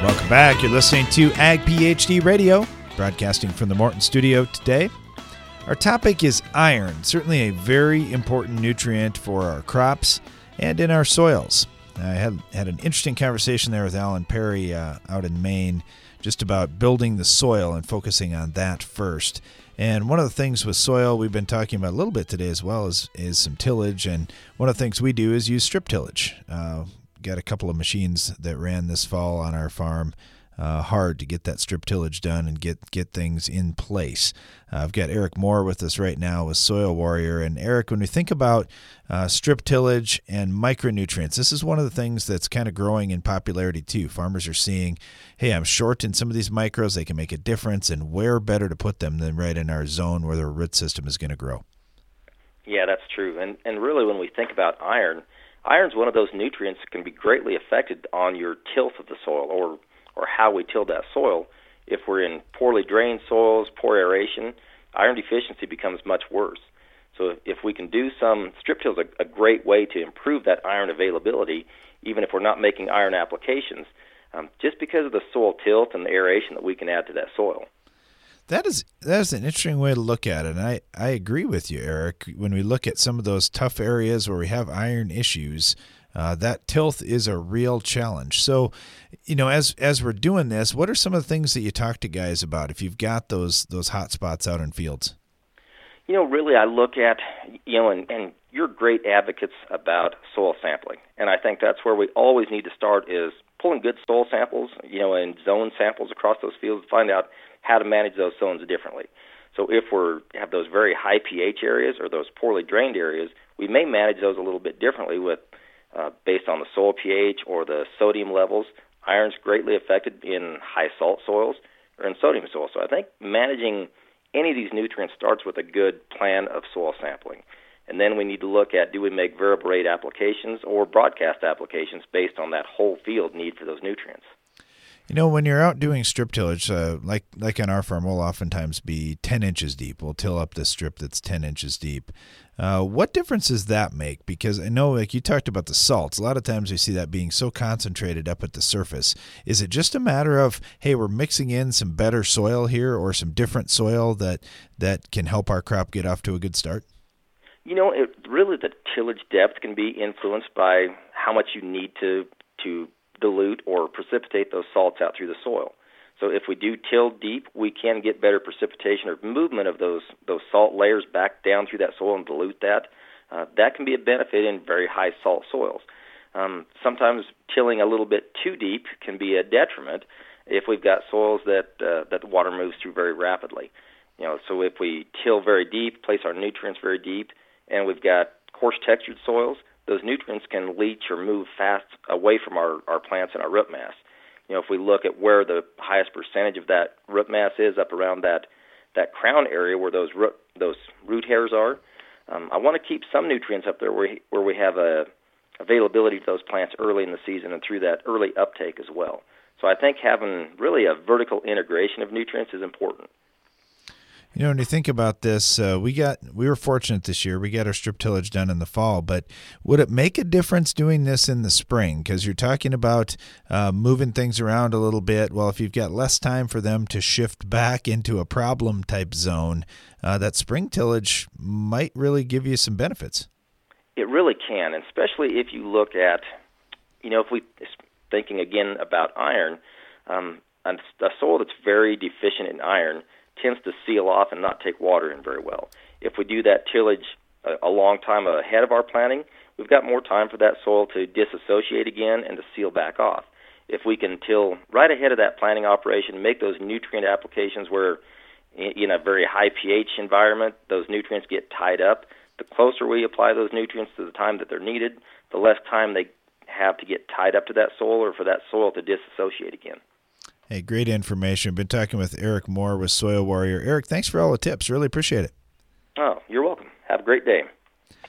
Welcome back. You're listening to Ag PhD Radio, broadcasting from the Morton studio today. Our topic is iron, certainly a very important nutrient for our crops and in our soils. I had an interesting conversation there with Alan Perry out in Maine just about building the soil and focusing on that first. And one of the things with soil we've been talking about a little bit today as well is some tillage. And one of the things we do is use strip tillage. Got a couple of machines that ran this fall on our farm. Hard to get that strip tillage done and get things in place. I've got Eric Moore with us right now with Soil Warrior. And Eric, when we think about strip tillage and micronutrients, this is one of the things that's kind of growing in popularity too. Farmers are seeing, hey, I'm short in some of these micros. They can make a difference, and where better to put them than right in our zone where their root system is going to grow. Yeah, that's true. And really when we think about iron's one of those nutrients that can be greatly affected on your tilth of the soil or how we till that soil. If we're in poorly drained soils, poor aeration, iron deficiency becomes much worse. So if we can do some strip tills, a great way to improve that iron availability, even if we're not making iron applications, just because of the soil tilth and the aeration that we can add to that soil. That is an interesting way to look at it, and I agree with you, Eric. When we look at some of those tough areas where we have iron issues, that tilth is a real challenge. So, as we're doing this, what are some of the things that you talk to guys about if you've got those hot spots out in fields? Really I look at, and you're great advocates about soil sampling, and I think that's where we always need to start is pulling good soil samples, and zone samples across those fields to find out how to manage those zones differently. So if we have those very high pH areas or those poorly drained areas, we may manage those a little bit differently with based on the soil pH or the sodium levels. Iron's greatly affected in high salt soils or in sodium soils. So I think managing any of these nutrients starts with a good plan of soil sampling. And then we need to look at, do we make variable rate applications or broadcast applications based on that whole field need for those nutrients? When you're out doing strip tillage, like on our farm, we'll oftentimes be 10 inches deep. We'll till up this strip that's 10 inches deep. What difference does that make? Because I know, like you talked about the salts, a lot of times we see that being so concentrated up at the surface. Is it just a matter of, hey, we're mixing in some better soil here or some different soil that can help our crop get off to a good start? Really the tillage depth can be influenced by how much you need to dilute or precipitate those salts out through the soil. So if we do till deep, we can get better precipitation or movement of those salt layers back down through that soil and dilute that. That can be a benefit in very high salt soils. Sometimes tilling a little bit too deep can be a detriment if we've got soils that the water moves through very rapidly. So if we till very deep, place our nutrients very deep, and we've got coarse textured soils, those nutrients can leach or move fast away from our plants and our root mass. If we look at where the highest percentage of that root mass is, up around that crown area where those root hairs are, I want to keep some nutrients up there where we have a availability to those plants early in the season and through that early uptake as well. So I think having really a vertical integration of nutrients is important. When you think about this, we were fortunate this year. We got our strip tillage done in the fall, but would it make a difference doing this in the spring? Because you're talking about moving things around a little bit. Well, if you've got less time for them to shift back into a problem type zone, that spring tillage might really give you some benefits. It really can, and especially if you look at, if we thinking again about iron, a soil that's very deficient in iron tends to seal off and not take water in very well. If we do that tillage a long time ahead of our planting, we've got more time for that soil to disassociate again and to seal back off. If we can till right ahead of that planting operation, make those nutrient applications where in a very high pH environment, those nutrients get tied up, the closer we apply those nutrients to the time that they're needed, the less time they have to get tied up to that soil or for that soil to disassociate again. Hey, great information. I've been talking with Eric Moore with Soil Warrior. Eric, thanks for all the tips. Really appreciate it. Oh, you're welcome. Have a great day.